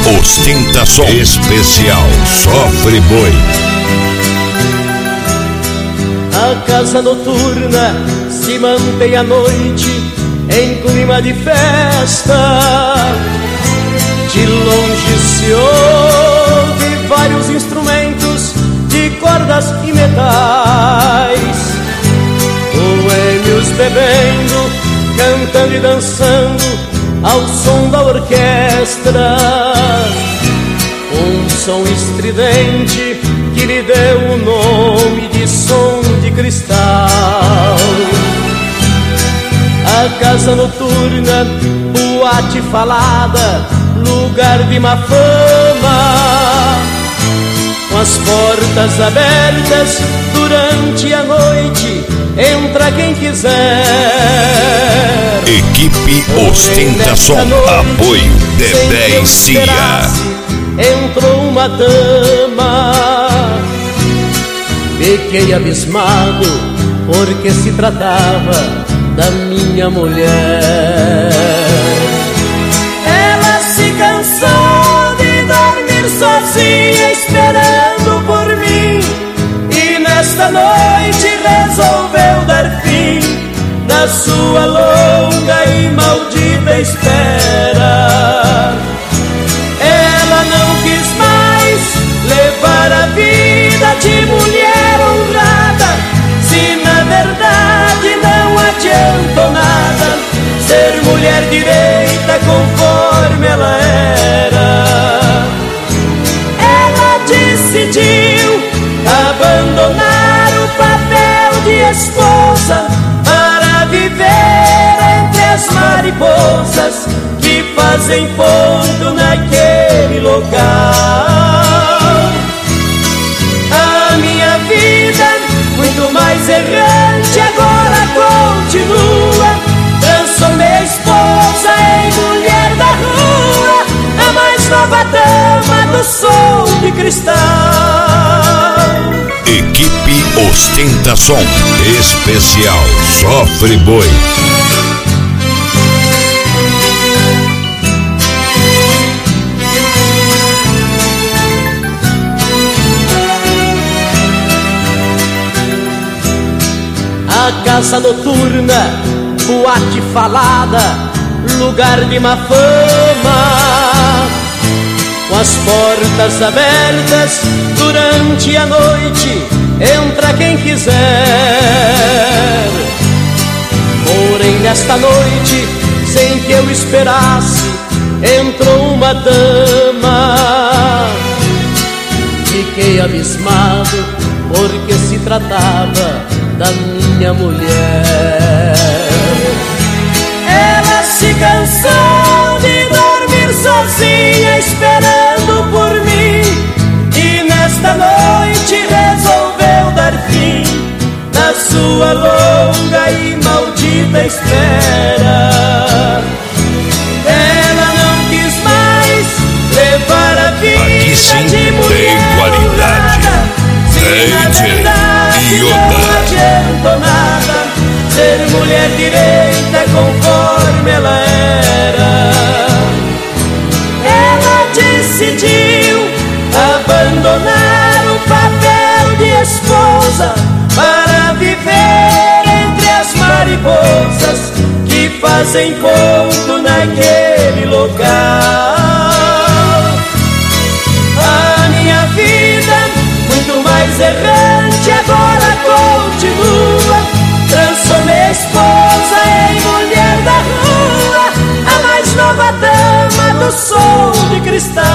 ostentação especial Sofre Boi. A casa noturna se mantém à noite em clima de festa. De longe se ouve vários instrumentos de cordas e metais, boêmios bebendo, cantando e dançando ao som da orquestra. Um som estridente que lhe deu o nome de som de cristal. A casa noturna, boate falada, lugar de má fama, com as portas abertas durante a noite, entra quem quiser. Equipe Ostentação, apoio Dedé e Cia. Entrou uma dama, fiquei abismado, porque se tratava da minha mulher. Ela se cansou de dormir sozinha esperando por mim, e nesta noite resolveu dar fim na sua longa e maldita espera. Ela não quis mais levar a vida de mulher honrada, se na verdade não adiantou nada ser mulher direita conforme ela era. Ela decidiu abandonar o papel de esposa para viver entre as mariposas que fazem ponto naquele local. A minha vida, muito mais errante, agora continua. Transformei a esposa em mulher da rua, a mais nova dama do som de cristal. Equipe Ostentação especial Sofre Boi. A casa noturna, boate falada, lugar de má fama, com as portas abertas durante a noite, entra quem quiser. Porém nesta noite, sem que eu esperasse, entrou uma dama. Fiquei abismado, porque se tratava da minha mulher. Ela se cansou de dormir sozinha esperando por mim, e nesta noite resolveu dar fim na sua longa e maldita espera. Ela não quis mais levar a vida sim, de mulher tem qualidade. não adiantou nada ser mulher direita conforme ela era. Ela decidiu abandonar o papel de esposa para viver entre as mariposas que fazem ponto naquele local. A minha vida, muito mais errante, agora continua. Transformei a esposa em mulher da rua, a mais nova dama do som de cristal.